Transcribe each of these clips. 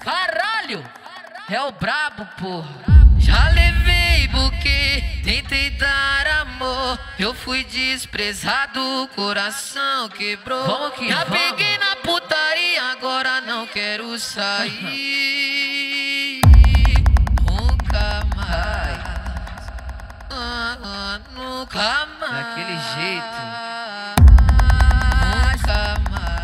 Caralho, é o brabo, porra. Já levei buquê, tentei dar amor. Eu fui desprezado, o coração quebrou. Vamos que já vamos. Peguei na putaria, agora não quero sair. Nunca mais. Nunca mais. Daquele jeito. Nunca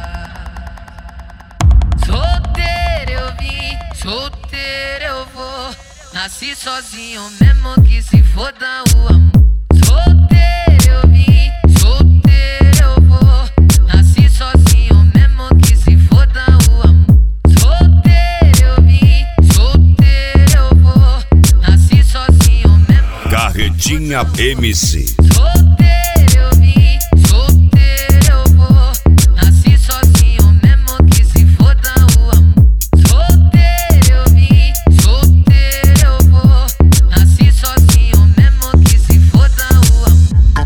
mais. Solteiro eu vim, solteiro eu vou. Nasci sozinho mesmo que se foda o amor. Solteiro eu vim, solteiro eu vou. Nasci sozinho mesmo que se foda o amor. Solteiro eu vim, solteiro eu vou. Nasci sozinho mesmo. Carretinha MC. Solteiro eu vim, solteiro eu vou. Nasci sozinho mesmo que se foda o amor. Solteiro eu vim, solteiro eu vou. Nasci sozinho mesmo que se foda o amor.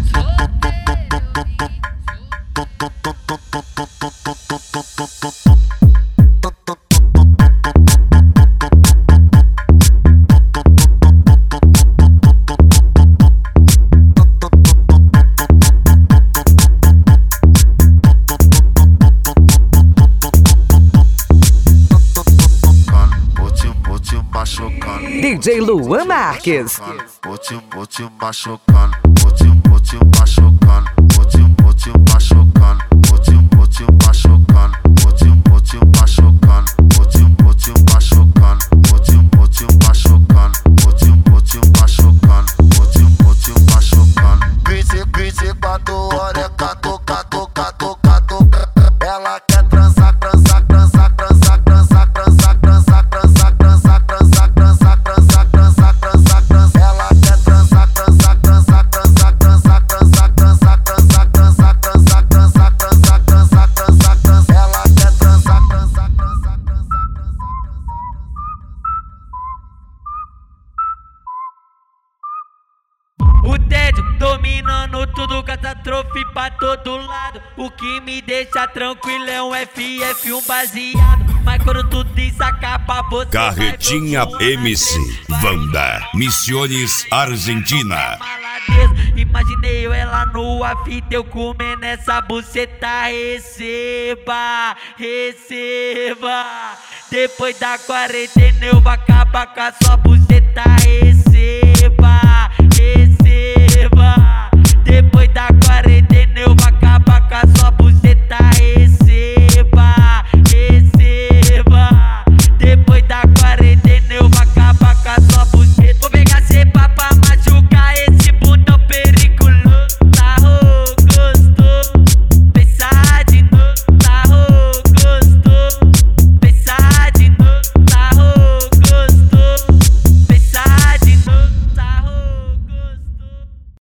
DJ Luan Marques. Vou te machucando, vou te machucando, vou te machucando, vou te machucando, vou te machucando, vou te machucando, vou te machucando, vou te machucando, vou te machucando. 24 horas, cato. Ela quer transar. O tédio dominando tudo, catástrofe pra todo lado. O que me deixa tranquilo é um FF, um baseado. Mas quando tudo isso acaba, você Carretinha MC, Wanda, Misiones, Argentina. Imaginei ela nua, fita, eu comendo essa buceta. Receba. Depois da quarentena eu vou acabar com a sua buceta.